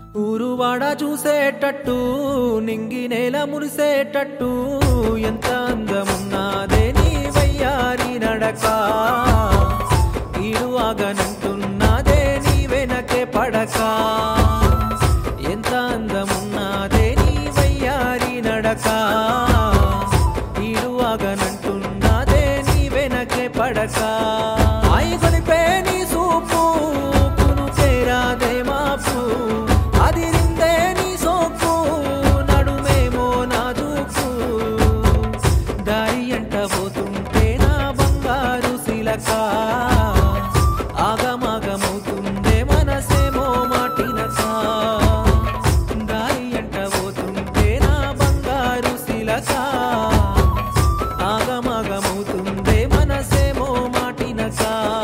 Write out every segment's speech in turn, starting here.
ఊరువాడ చూసేటట్టు నింగి నేల మురిసేటట్టు ఎంత అందమున్నాదే నీ వయ్యారి నడక ఈడు ఆగనంటున్నాదే నీ వెనకే పడక ఎంత అందమున్నాదే నీ వయ్యారి నడక ఈడు ఆగనంటున్నాదే నీ వెనకే పడక ఆయి కొనిపే నీ సూపు కునుకే రాదే మాపు అదిరిందే నీ సోకు నడుమేమో నాజూకు దారి అంట పోతుంటే నా బంగారు శిలక ఆగమాగమవుతుందే మనసేమో మాటినక దారి అంట పోతుంటే నా బంగారు శిలక ఆగమాగమవుతుందే మనసేమో మాటినక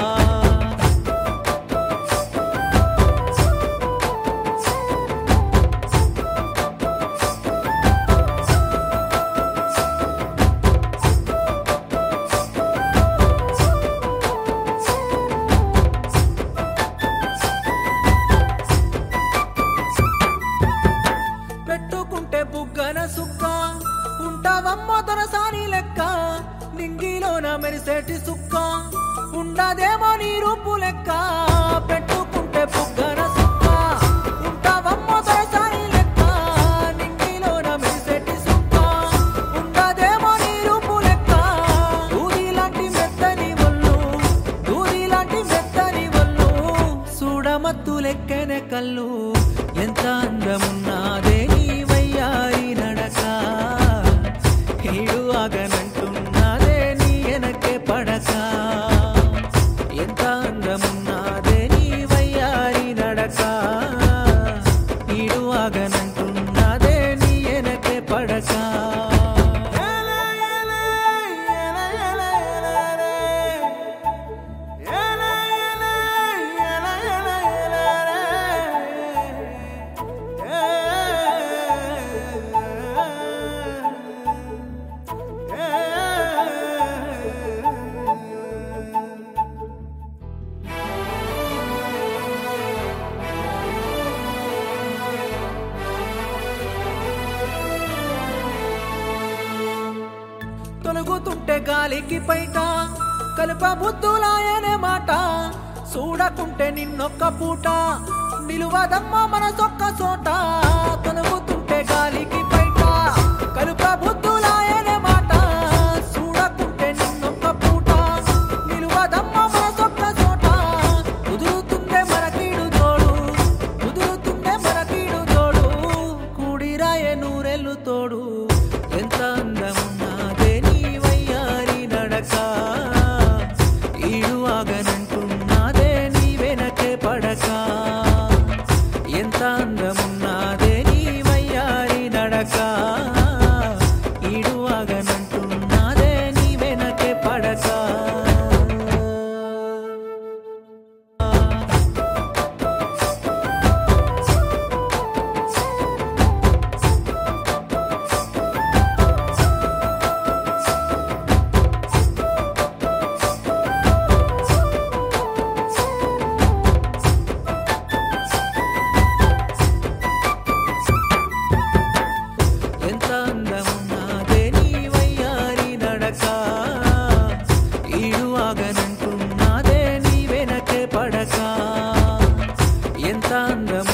పెట్టుకుంటే బుగ్గన సుక్క ఉంటావమ్మో దొరసాని లెక్క నింగిలోన మెరిసేటి సుక్క ఉండదేమో నీ రూపు లెక్క పెట్టుకుంటే బుగ్గన సుక్క ఉంటావమ్మో దొరసాని లెక్క నింగిలోన మెరిసేటి సుక్క ఉండదేమో నీ రూపు లెక్క దూదిలాంటి మెత్తని ఒళ్ళు దూదిలాంటి మెత్తని ఒళ్ళు చూడమత్తు లెక్కనే కళ్ళు ఎంత అందమున్నాదే నీ వయ్యారి నడక ఈడు ఆగనంటున్నాదే నీ వెనకే పడక ఎంత అందమున్నాదే నీ వయ్యారి నడక ఈడు ఆగనంటున్నాదే నీ వెనకే పడక తొలుగుతుంటే గాలికి పైట కలుప బుద్ధులాయనే మాట చూడకుంటే నిన్నొక్క పూట నిలువదమ్మ మనసొక్క చోట తొలుగుతుంటే గాలికి పైట కలుప బుద్ధులాయనే మాట చూడకుంటే నిన్నొక్క పూట నిలువదమ్మ మనసొక్క చోట కుదురుతుందే మనకీడు తోడు కుదురుతుందే మనకీడు తోడు కూడిరాయే నూరెళ్ళు తోడు ఎంత అందమున్నాదే నీ వయ్యారి నడక ఈడు ఆగనంటున్నాదే నీ వెనకే పడక ఎంత అందమున్నాదే నీ వయ్యారి నడక ఈడు ఆగనంటున్నాదే నీ వెనకే పడక ఎంత అందమున్నాదే నీ వయ్యారి నడక ఈడు ఆగనంటున్నాదే నీ వెనకే పడక ఎంత అందము